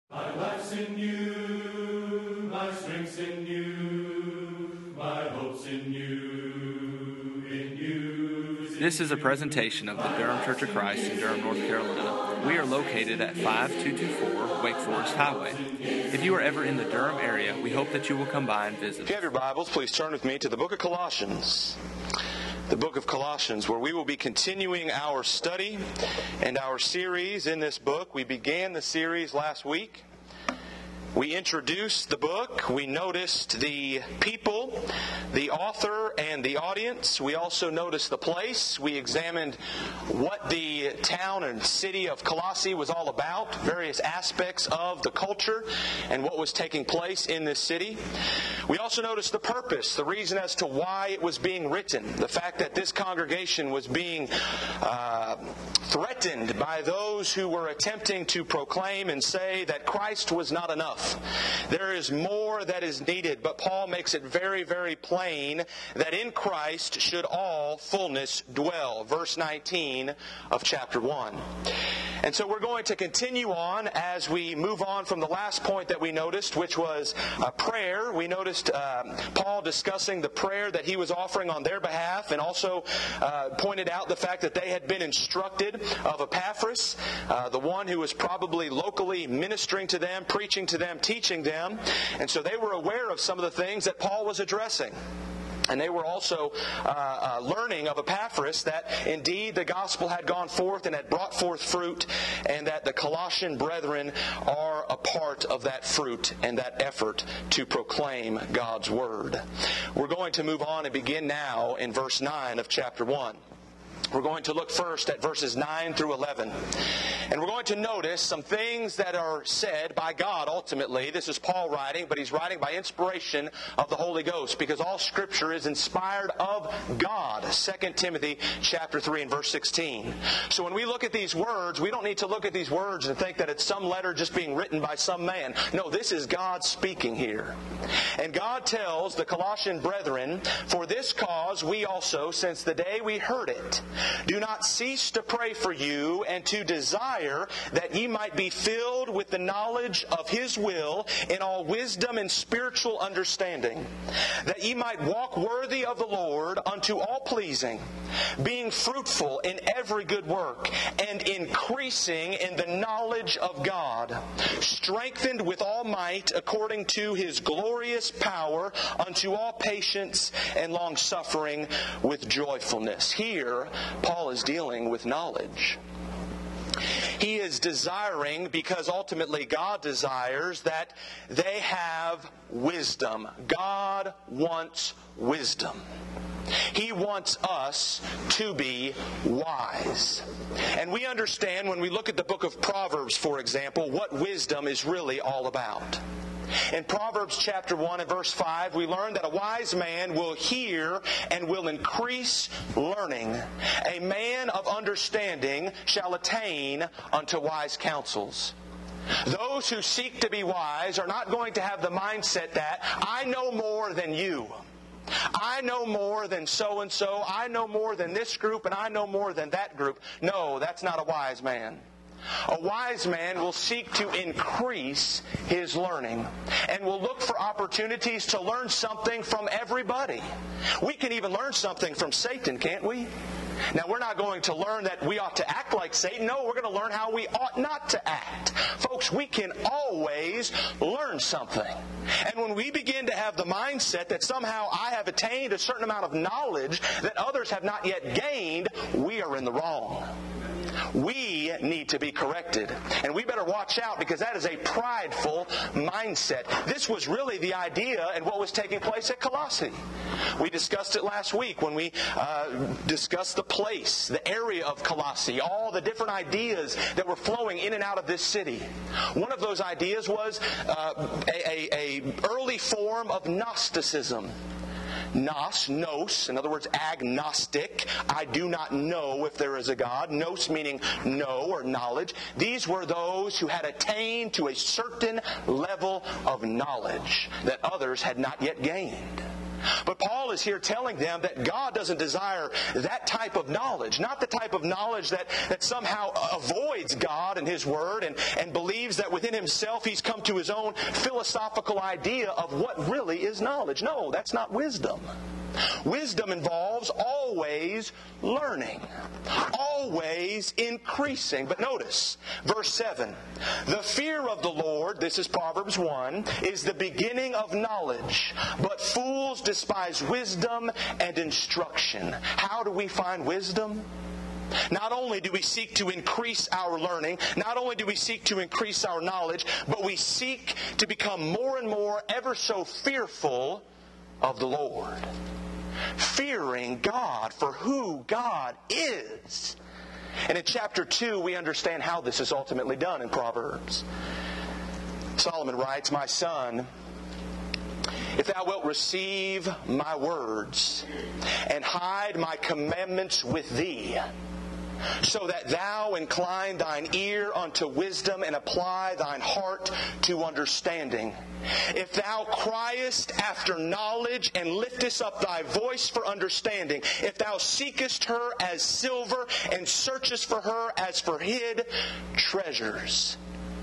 My life's in you, my strength's in you, my hope's in you, in you. This is a presentation of the Durham Church of Christ in Durham, North Carolina. We are located at 5224 Wake Forest Highway. If you are ever in the Durham area, we hope that you will come by and visit. If you have your Bibles, please turn with me to the book of Colossians. The book of Colossians, where we will be continuing our study and our series in this book. We began the series last week. We introduced the book. We noticed the people, the author, and the audience. We also noticed the place. We examined what the town and city of Colossae was all about, various aspects of the culture and what was taking place in this city. We also noticed the purpose, the reason as to why it was being written, the fact that this congregation was being threatened by those who were attempting to proclaim and say that Christ was not enough. There is more that is needed, but Paul makes it very, very plain that in Christ should all fullness dwell. Verse 19 of chapter 1. And so we're going to continue on as we move on from the last point that we noticed, which was prayer. We noticed Paul discussing the prayer that he was offering on their behalf, and also pointed out the fact that they had been instructed of Epaphras, the one who was probably locally ministering to them, preaching to them, teaching them. And so they were aware of some of the things that Paul was addressing. And they were also learning of Epaphras that indeed the gospel had gone forth and had brought forth fruit, and that the Colossian brethren are a part of that fruit and that effort to proclaim God's word. We're going to move on and begin now in verse 9 of chapter 1. We're going to look first at verses 9 through 11. And we're going to notice some things that are said by God ultimately. This is Paul writing, but he's writing by inspiration of the Holy Ghost, because all Scripture is inspired of God. 2 Timothy chapter 3 and verse 16. So when we look at these words, we don't need to look at these words and think that it's some letter just being written by some man. No, this is God speaking here. And God tells the Colossian brethren, "For this cause we also, since the day we heard it, do not cease to pray for you and to desire that ye might be filled with the knowledge of His will in all wisdom and spiritual understanding, that ye might walk worthy of the Lord unto all pleasing, being fruitful in every good work and increasing in the knowledge of God, strengthened with all might according to His glorious power unto all patience and long-suffering with joyfulness." Here, Paul is dealing with knowledge. He is desiring, because ultimately God desires, that they have wisdom. God wants wisdom. He wants us to be wise. And we understand when we look at the book of Proverbs, for example, what wisdom is really all about. In Proverbs chapter 1 and verse 5, we learn that a wise man will hear and will increase learning. A man of understanding shall attain unto wise counsels. Those who seek to be wise are not going to have the mindset that, I know more than you. I know more than so-and-so. I know more than this group, and I know more than that group. No, that's not a wise man. A wise man will seek to increase his learning and will look for opportunities to learn something from everybody. We can even learn something from Satan, can't we? Now, we're not going to learn that we ought to act like Satan. No, we're going to learn how we ought not to act. Folks, we can always learn something. And when we begin to have the mindset that somehow I have attained a certain amount of knowledge that others have not yet gained, we are in the wrong. We need to be corrected. And we better watch out, because that is a prideful mindset. This was really the idea and what was taking place at Colossae. We discussed it last week when we discussed the place, the area of Colossae, all the different ideas that were flowing in and out of this city. One of those ideas was a early form of Gnosticism. Nous, in other words, agnostic. I do not know if there is a God. Nous meaning know or knowledge. These were those who had attained to a certain level of knowledge that others had not yet gained. But Paul is here telling them that God doesn't desire that type of knowledge, not the type of knowledge that somehow avoids God and His Word and believes that within himself he's come to his own philosophical idea of what really is knowledge. No, that's not wisdom. Wisdom involves always learning, always increasing. But notice, verse 7, the fear of the Lord, this is Proverbs 1, is the beginning of knowledge, but fools despise wisdom and instruction. How do we find wisdom? Not only do we seek to increase our learning, not only do we seek to increase our knowledge, but we seek to become more and more ever so fearful of the Lord. Fearing God for who God is. And in chapter 2, we understand how this is ultimately done in Proverbs. Solomon writes, "My son, if thou wilt receive my words and hide my commandments with thee, so that thou incline thine ear unto wisdom and apply thine heart to understanding. If thou criest after knowledge and liftest up thy voice for understanding, if thou seekest her as silver and searchest for her as for hid treasures,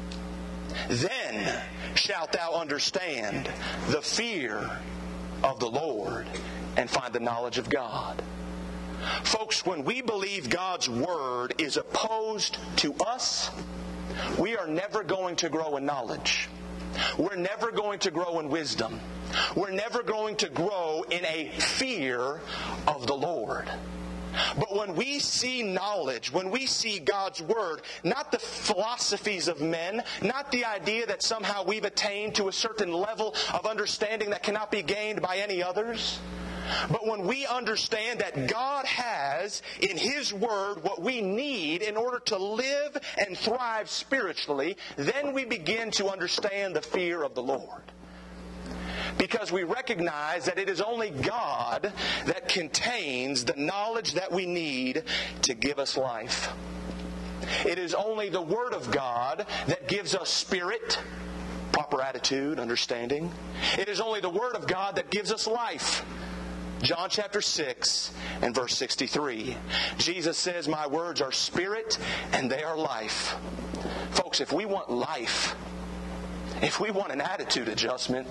then shalt thou understand the fear of the Lord and find the knowledge of God." Folks, when we believe God's Word is opposed to us, we are never going to grow in knowledge. We're never going to grow in wisdom. We're never going to grow in a fear of the Lord. But when we see knowledge, when we see God's Word, not the philosophies of men, not the idea that somehow we've attained to a certain level of understanding that cannot be gained by any others, but when we understand that God has in His Word what we need in order to live and thrive spiritually, then we begin to understand the fear of the Lord. Because we recognize that it is only God that contains the knowledge that we need to give us life. It is only the Word of God that gives us spirit, proper attitude, understanding. It is only the Word of God that gives us life. John chapter 6 and verse 63. Jesus says, "My words are spirit and they are life." Folks, if we want life, if we want an attitude adjustment,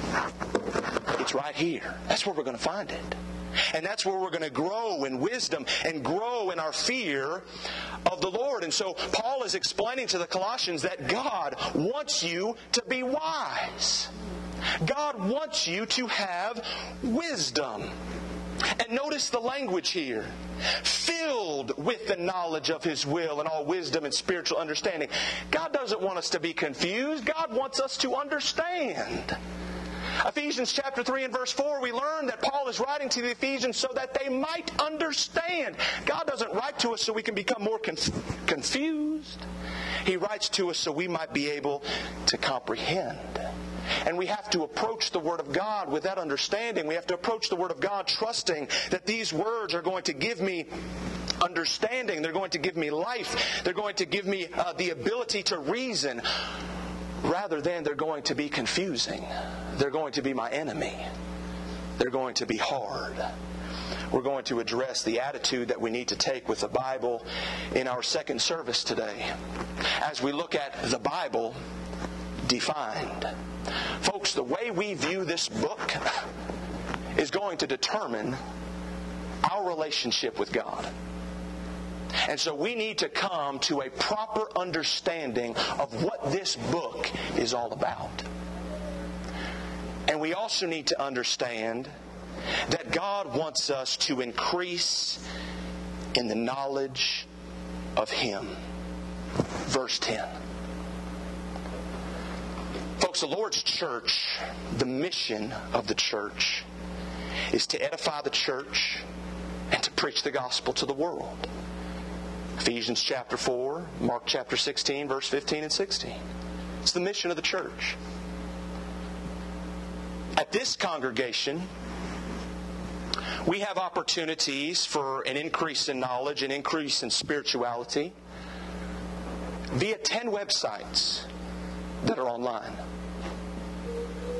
it's right here. That's where we're going to find it. And that's where we're going to grow in wisdom and grow in our fear of the Lord. And so Paul is explaining to the Colossians that God wants you to be wise. God wants you to have wisdom. And notice the language here. Filled with the knowledge of His will and all wisdom and spiritual understanding. God doesn't want us to be confused. God wants us to understand. Ephesians chapter 3 and verse 4, we learn that Paul is writing to the Ephesians so that they might understand. God doesn't write to us so we can become more confused. He writes to us so we might be able to comprehend. And we have to approach the Word of God with that understanding. We have to approach the Word of God trusting that these words are going to give me understanding. They're going to give me life. They're going to give me the ability to reason. Rather than they're going to be confusing. They're going to be my enemy. They're going to be hard. We're going to address the attitude that we need to take with the Bible in our second service today, as we look at the Bible defined. Folks, the way we view this book is going to determine our relationship with God. And so we need to come to a proper understanding of what this book is all about. And we also need to understand that God wants us to increase in the knowledge of Him. Verse 10. Folks, the Lord's church, the mission of the church, is to edify the church and to preach the gospel to the world. Ephesians chapter 4, Mark chapter 16, verse 15 and 16. It's the mission of the church. At this congregation, we have opportunities for an increase in knowledge, an increase in spirituality via 10 websites that are online.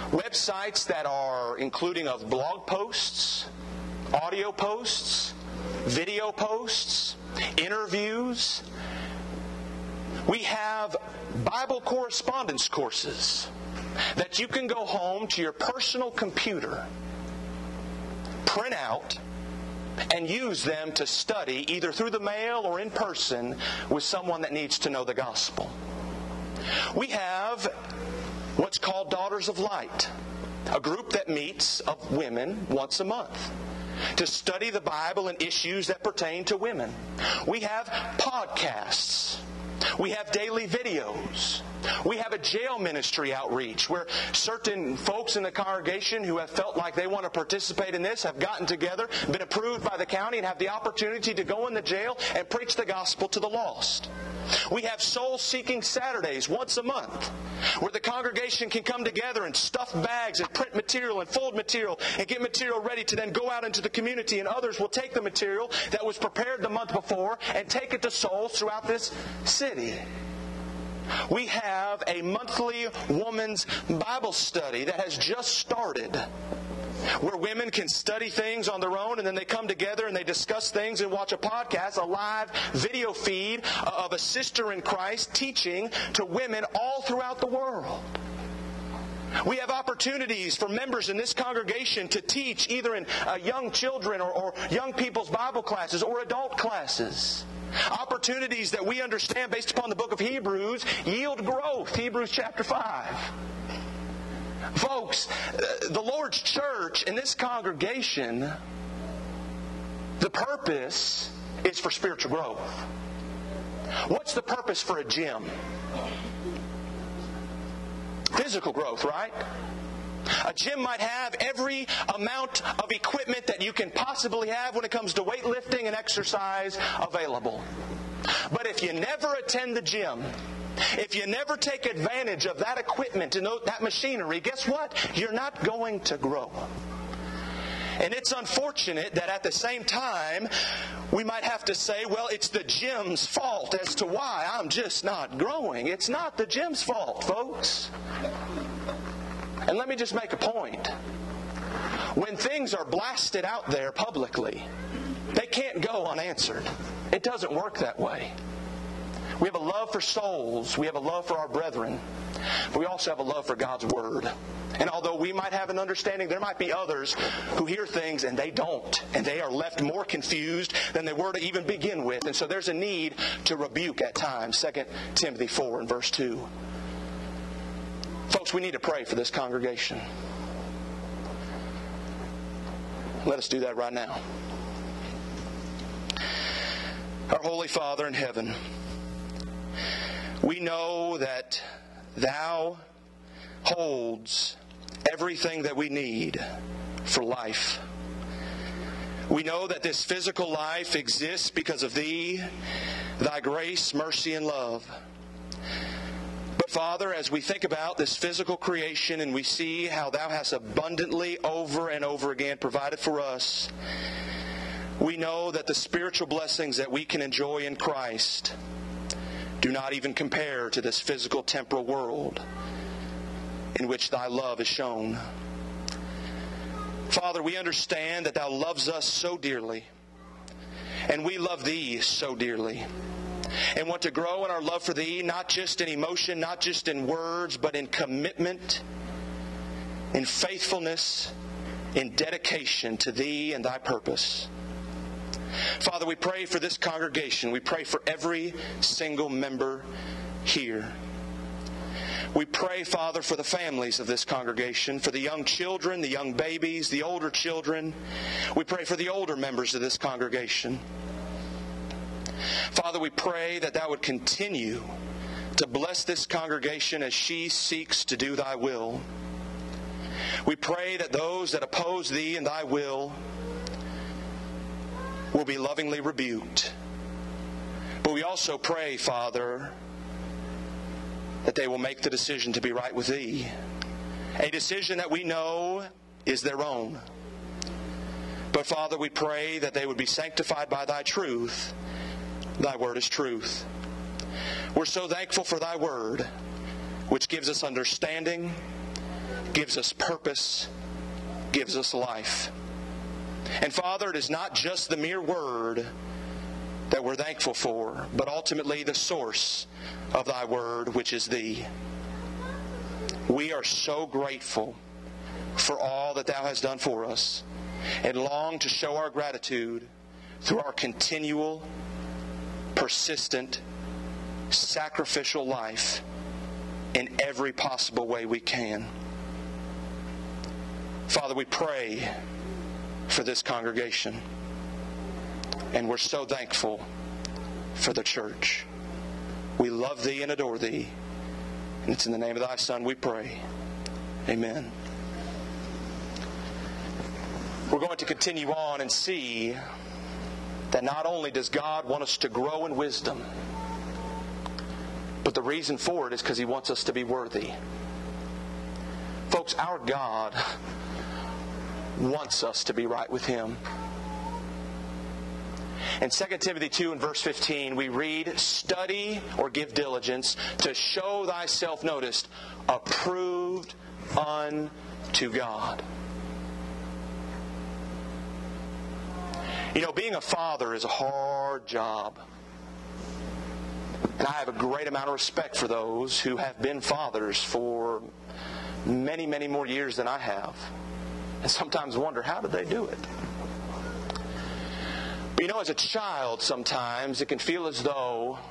websites that are including of blog posts, audio posts, video posts, interviews. We have Bible correspondence courses that you can go home to your personal computer, print out, and use them to study either through the mail or in person with someone that needs to know the gospel. We have what's called Daughters of Light, a group that meets of women once a month to study the Bible and issues that pertain to women. We have podcasts. We have daily videos. We have a jail ministry outreach where certain folks in the congregation who have felt like they want to participate in this have gotten together, been approved by the county, and have the opportunity to go in the jail and preach the gospel to the lost. We have soul-seeking Saturdays once a month where the congregation can come together and stuff bags and print material and fold material and get material ready to then go out into the community, and others will take the material that was prepared the month before and take it to souls throughout this city. We have a monthly women's Bible study that has just started, where women can study things on their own, and then they come together and they discuss things and watch a podcast, a live video feed of a sister in Christ teaching to women all throughout the world. We have opportunities for members in this congregation to teach either in young children or young people's Bible classes or adult classes. Opportunities that we understand based upon the book of Hebrews yield growth. Hebrews chapter 5. Folks, the Lord's church in this congregation, the purpose is for spiritual growth. What's the purpose for a gym? Physical growth, right? A gym might have every amount of equipment that you can possibly have when it comes to weightlifting and exercise available. But if you never attend the gym, if you never take advantage of that equipment and that machinery, guess what? You're not going to grow. And it's unfortunate that at the same time, we might have to say, well, it's the gym's fault as to why I'm just not growing. It's not the gym's fault, folks. And let me just make a point. When things are blasted out there publicly, they can't go unanswered. It doesn't work that way. We have a love for souls. We have a love for our brethren. But we also have a love for God's Word. And although we might have an understanding, there might be others who hear things and they don't. And they are left more confused than they were to even begin with. And so there's a need to rebuke at times. 2 Timothy 4 and verse 2. Folks, we need to pray for this congregation. Let us do that right now. Our Holy Father in heaven, we know that Thou holds everything that we need for life. We know that this physical life exists because of Thee, Thy grace, mercy, and love. But Father, as we think about this physical creation and we see how Thou hast abundantly over and over again provided for us, we know that the spiritual blessings that we can enjoy in Christ do not even compare to this physical temporal world in which Thy love is shown. Father, we understand that Thou loves us so dearly, and we love Thee so dearly, and want to grow in our love for Thee, not just in emotion, not just in words, but in commitment, in faithfulness, in dedication to Thee and Thy purpose. Father, we pray for this congregation. We pray for every single member here. We pray, Father, for the families of this congregation, for the young children, the young babies, the older children. We pray for the older members of this congregation. Father, we pray that Thou would continue to bless this congregation as she seeks to do Thy will. We pray that those that oppose Thee and Thy will be lovingly rebuked. But we also pray, Father, that they will make the decision to be right with Thee. A decision that we know is their own. But Father, we pray that they would be sanctified by Thy truth. Thy Word is truth. We're so thankful for Thy Word, which gives us understanding, gives us purpose, gives us life. And Father, it is not just the mere word that we're thankful for, but ultimately the source of Thy word, which is Thee. We are so grateful for all that Thou hast done for us, and long to show our gratitude through our continual, persistent, sacrificial life in every possible way we can. Father, we pray for this congregation, and we're so thankful for the church. We love Thee and adore Thee, and it's in the name of Thy Son we pray. Amen. We're going to continue on and see that not only does God want us to grow in wisdom, but the reason for it is because He wants us to be worthy. Folks, our God wants us to be right with Him. In 2 Timothy 2 and verse 15, we read, "Study or give diligence to show thyself," noticed, "approved unto God." You know, being a father is a hard job. And I have a great amount of respect for those who have been fathers for many, many more years than I have. And sometimes wonder, how did they do it? But you know, as a child, sometimes it can feel as though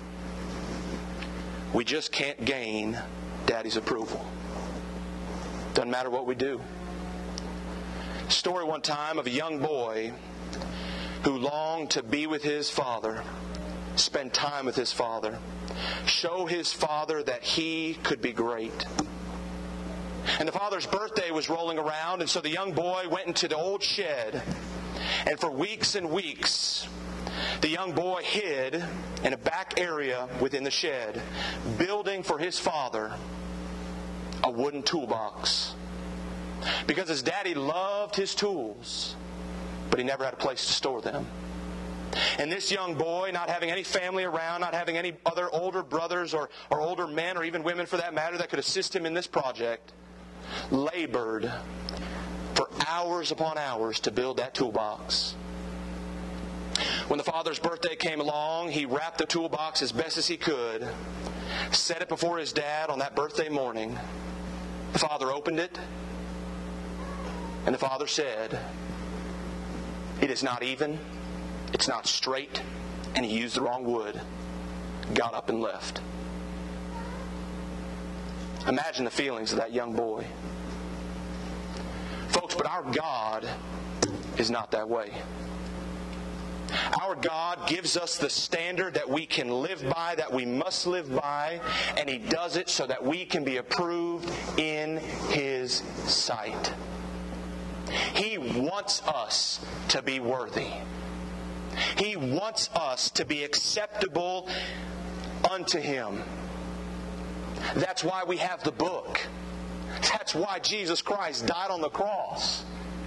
we just can't gain Daddy's approval. Doesn't matter what we do. Story one time of a young boy who longed to be with his father, spend time with his father, show his father that he could be great. And the father's birthday was rolling around, and so the young boy went into the old shed. And for weeks and weeks, the young boy hid in a back area within the shed, building for his father a wooden toolbox. Because his daddy loved his tools, but he never had a place to store them. And this young boy, not having any family around, not having any other older brothers or older men or even women for that matter that could assist him in this project, labored for hours upon hours to build that toolbox. When the father's birthday came along, he wrapped the toolbox as best as he could, set it before his dad on that birthday morning. The father opened it, and the father said, "It is not even, it's not straight," and he used the wrong wood. Got up and left. Imagine the feelings of that young boy. Folks, but our God is not that way. Our God gives us the standard that we can live by, that we must live by, and He does it so that we can be approved in His sight. He wants us to be worthy. He wants us to be acceptable unto Him. That's why we have the book. That's why Jesus Christ died on the cross.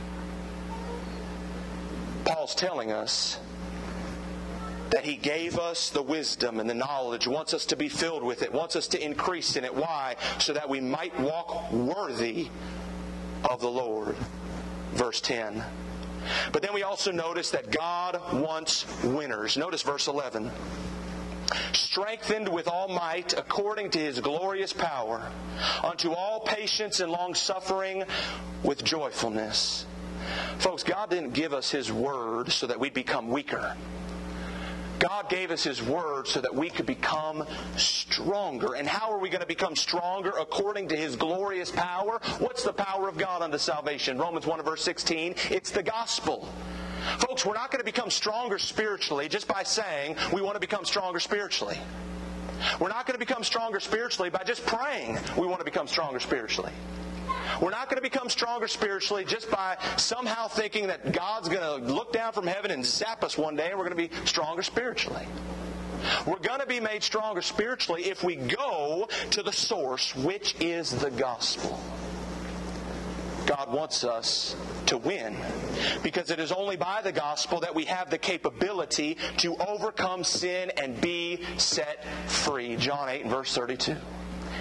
Paul's telling us that He gave us the wisdom and the knowledge, wants us to be filled with it, wants us to increase in it. Why? So that we might walk worthy of the Lord. Verse 10. But then we also notice that God wants winners. Notice verse 11. Strengthened with all might according to His glorious power, unto all patience and long-suffering with joyfulness. Folks, God didn't give us His Word so that we'd become weaker. God gave us His Word so that we could become stronger. And how are we going to become stronger? According to His glorious power. What's the power of God unto salvation? Romans 1 verse 16. It's the gospel. Folks, we're not going to become stronger spiritually just by saying we want to become stronger spiritually. We're not going to become stronger spiritually by just praying we want to become stronger spiritually. We're not going to become stronger spiritually just by somehow thinking that God's going to look down from heaven and zap us one day and we're going to be stronger spiritually. We're going to be made stronger spiritually if we go to the source, which is the gospel. God wants us to win, because it is only by the gospel that we have the capability to overcome sin and be set free. John 8 and verse 32.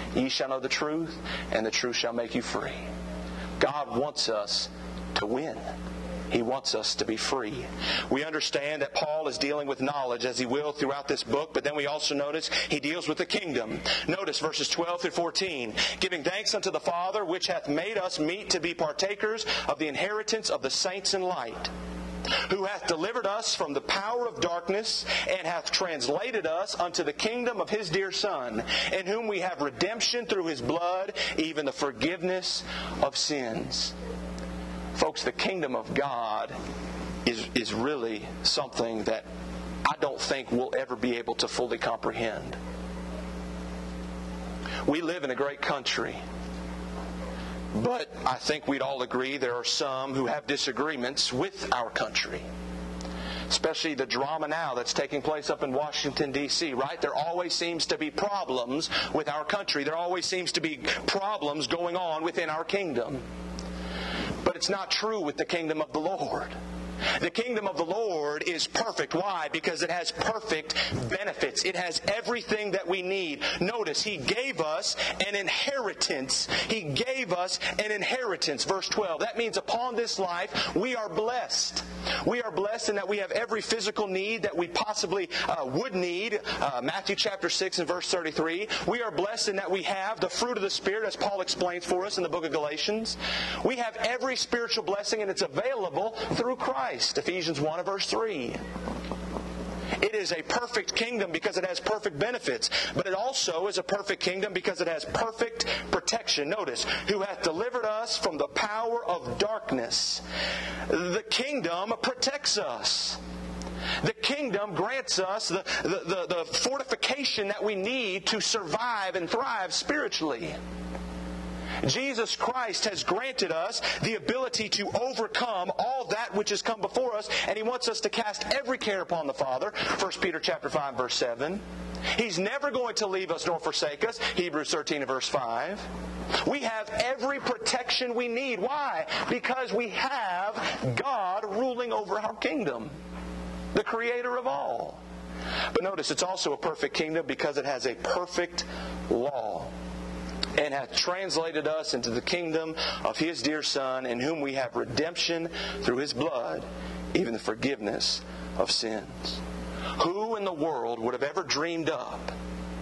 Ye shall know the truth, and the truth shall make you free. God wants us to win. He wants us to be free. We understand that Paul is dealing with knowledge, as he will throughout this book, but then we also notice he deals with the kingdom. Notice verses 12 through 14. Giving thanks unto the Father, which hath made us meet to be partakers of the inheritance of the saints in light, who hath delivered us from the power of darkness, and hath translated us unto the kingdom of His dear Son, in whom we have redemption through His blood, even the forgiveness of sins. Folks, the kingdom of God is really something that I don't think we'll ever be able to fully comprehend. We live in a great country, but I think we'd all agree there are some who have disagreements with our country. Especially the drama now that's taking place up in Washington, D.C., right? There always seems to be problems with our country. There always seems to be problems going on within our kingdom. But it's not true with the kingdom of the Lord. The kingdom of the Lord is perfect. Why? Because it has perfect benefits. It has everything that we need. Notice, He gave us an inheritance. He gave us an inheritance. Verse 12. That means upon this life, we are blessed. We are blessed in that we have every physical need that we possibly would need. Matthew chapter 6 and verse 33. We are blessed in that we have the fruit of the Spirit, as Paul explains for us in the book of Galatians. We have every spiritual blessing, and it's available through Christ. Ephesians 1 and verse 3. It is a perfect kingdom because it has perfect benefits, but it also is a perfect kingdom because it has perfect protection. Notice, who hath delivered us from the power of darkness. The kingdom protects us. The kingdom grants us the fortification that we need to survive and thrive spiritually. Jesus Christ has granted us the ability to overcome all that which has come before us, and He wants us to cast every care upon the Father. 1 Peter chapter 5, verse 7. He's never going to leave us nor forsake us. Hebrews 13 and verse 5. We have every protection we need. Why? Because we have God ruling over our kingdom, the Creator of all. But notice, it's also a perfect kingdom because it has a perfect law, and hath translated us into the kingdom of His dear Son, in whom we have redemption through His blood, even the forgiveness of sins. Who in the world would have ever dreamed up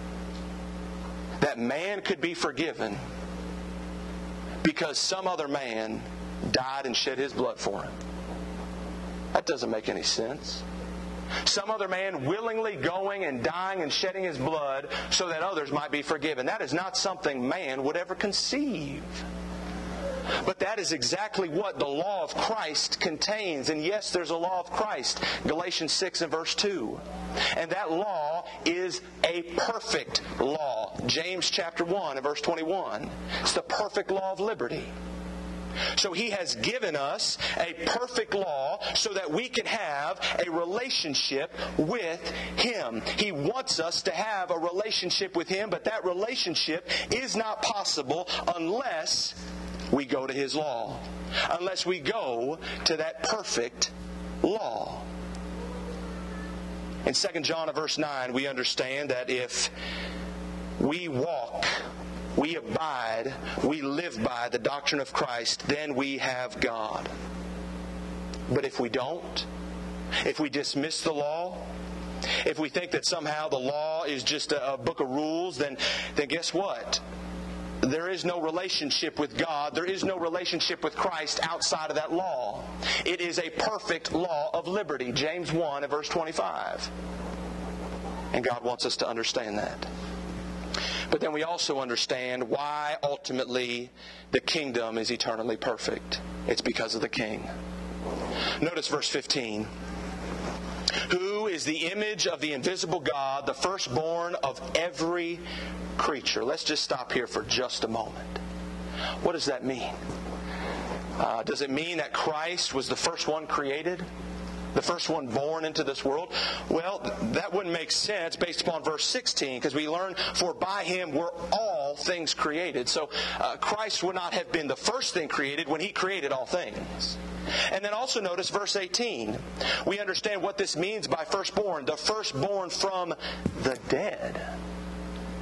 that man could be forgiven because some other man died and shed his blood for him? That doesn't make any sense. Some other man willingly going and dying and shedding his blood so that others might be forgiven. That is not something man would ever conceive. But that is exactly what the law of Christ contains. And yes, there's a law of Christ. Galatians 6 and verse 2. And that law is a perfect law. James chapter 1 and verse 21. It's the perfect law of liberty. So He has given us a perfect law so that we can have a relationship with Him. He wants us to have a relationship with Him, but that relationship is not possible unless we go to His law, unless we go to that perfect law. In 2 John verse 9, we understand that if we walk, we abide, we live by the doctrine of Christ, then we have God. But if we don't, if we dismiss the law, if we think that somehow the law is just a book of rules, then guess what? There is no relationship with God. There is no relationship with Christ outside of that law. It is a perfect law of liberty. James 1 and verse 25. And God wants us to understand that. But then we also understand why ultimately the kingdom is eternally perfect. It's because of the King. Notice verse 15. Who is the image of the invisible God, the firstborn of every creature. Let's just stop here for just a moment. What does that mean? Does it mean that Christ was the first one created? The first one born into this world? Well, that wouldn't make sense based upon verse 16, because we learn, for by Him were all things created. So Christ would not have been the first thing created when He created all things. And then also notice verse 18. We understand what this means by firstborn. The firstborn from the dead. How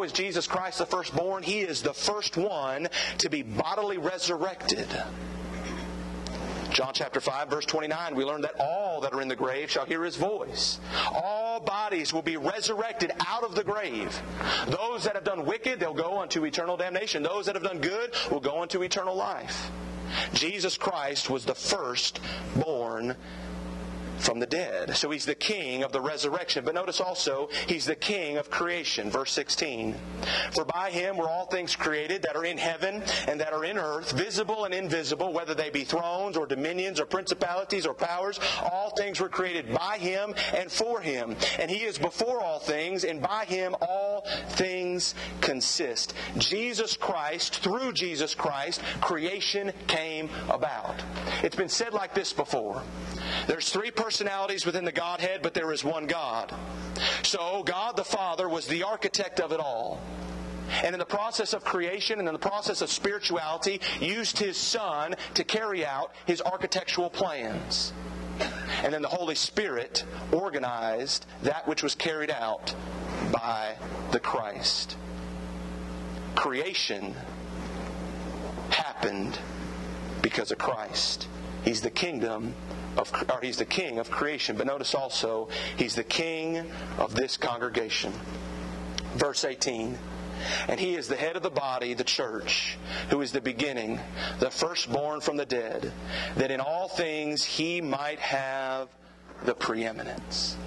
is Jesus Christ the firstborn? He is the first one to be bodily resurrected. John chapter 5, verse 29, we learn that all that are in the grave shall hear His voice. All bodies will be resurrected out of the grave. Those that have done wicked, they'll go unto eternal damnation. Those that have done good will go unto eternal life. Jesus Christ was the first born from the dead. So He's the King of the resurrection. But notice also, He's the King of creation. Verse 16. For by Him were all things created that are in heaven and that are in earth, visible and invisible, whether they be thrones or dominions or principalities or powers. All things were created by Him and for Him. And He is before all things, and by Him all things consist. Jesus Christ, through Jesus Christ, creation came about. It's been said like this before. There's three personalities within the Godhead, but there is one God. So God the Father was the architect of it all. And in the process of creation and in the process of spirituality, used His Son to carry out His architectural plans. And then the Holy Spirit organized that which was carried out by the Christ. Creation happened because of Christ. He's the He's the King of creation. But notice also, He's the King of this congregation. Verse 18. And He is the head of the body, the church, who is the beginning, the firstborn from the dead, that in all things He might have the preeminence.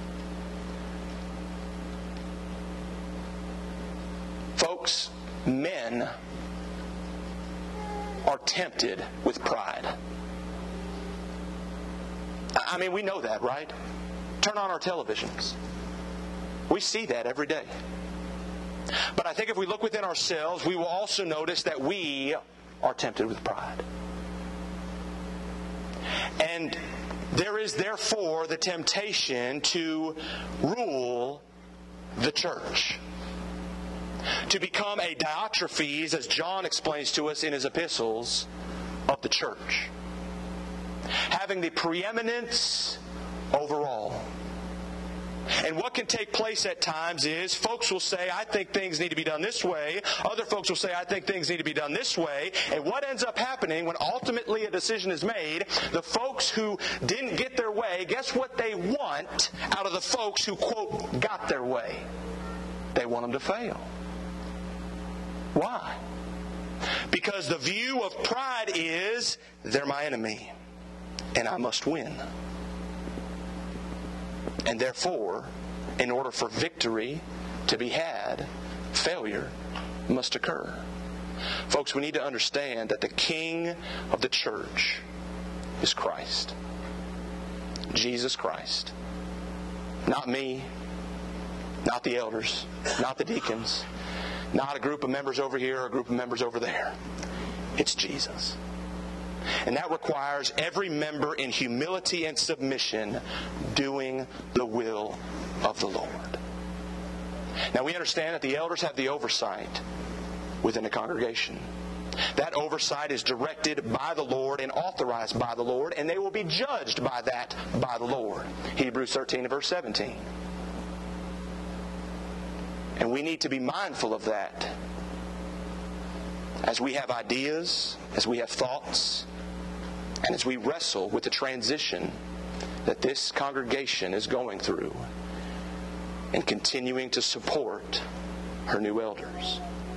Folks, men are tempted with pride. I mean, we know that, right? Turn on our televisions. We see that every day. But I think if we look within ourselves, we will also notice that we are tempted with pride. And there is therefore the temptation to rule the church. To become a Diotrephes, as John explains to us in his epistles, of the church. Having the preeminence over all. And what can take place at times is folks will say, I think things need to be done this way. Other folks will say, I think things need to be done this way. And what ends up happening when ultimately a decision is made, the folks who didn't get their way, guess what they want out of the folks who, quote, got their way? They want them to fail. Why? Because the view of pride is, they're my enemy, and I must win. And therefore, in order for victory to be had, failure must occur. Folks, we need to understand that the King of the church is Christ. Jesus Christ. Not me, not the elders, not the deacons, not a group of members over here or a group of members over there. It's Jesus. And that requires every member in humility and submission doing the will of the Lord. Now we understand that the elders have the oversight within the congregation. That oversight is directed by the Lord and authorized by the Lord, and they will be judged by that by the Lord. Hebrews 13 and verse 17. And we need to be mindful of that. As we have ideas, as we have thoughts, and as we wrestle with the transition that this congregation is going through and continuing to support her new elders.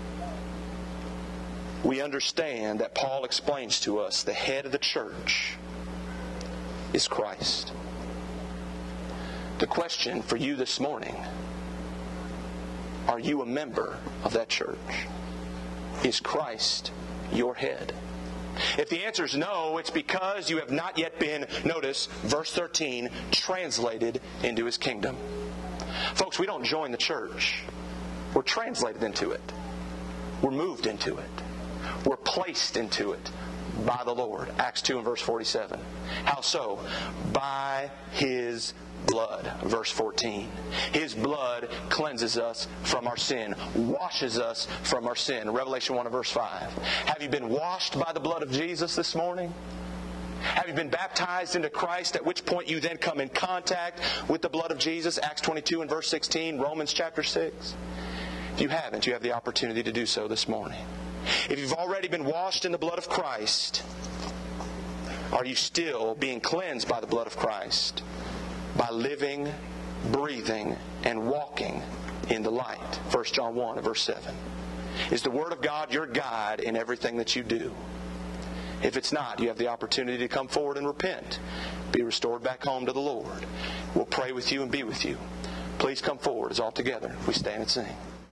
We understand that Paul explains to us the head of the church is Christ. The question for you this morning, are you a member of that church? Is Christ your head? If the answer is no, it's because you have not yet been, notice, verse 13, translated into His kingdom. Folks, we don't join the church. We're translated into it. We're moved into it. We're placed into it by the Lord. Acts 2 and verse 47. How so? By His blood. Verse 14. His blood cleanses us from our sin, washes us from our sin. Revelation 1 and verse 5. Have you been washed by the blood of Jesus this morning? Have you been baptized into Christ, at which point you then come in contact with the blood of Jesus? Acts 22 and verse 16, Romans chapter 6. If you haven't, you have the opportunity to do so this morning. If you've already been washed in the blood of Christ, are you still being cleansed by the blood of Christ? By living, breathing, and walking in the light. 1 John 1 verse 7. Is the Word of God your guide in everything that you do? If it's not, you have the opportunity to come forward and repent. Be restored back home to the Lord. We'll pray with you and be with you. Please come forward as all together we stand and sing.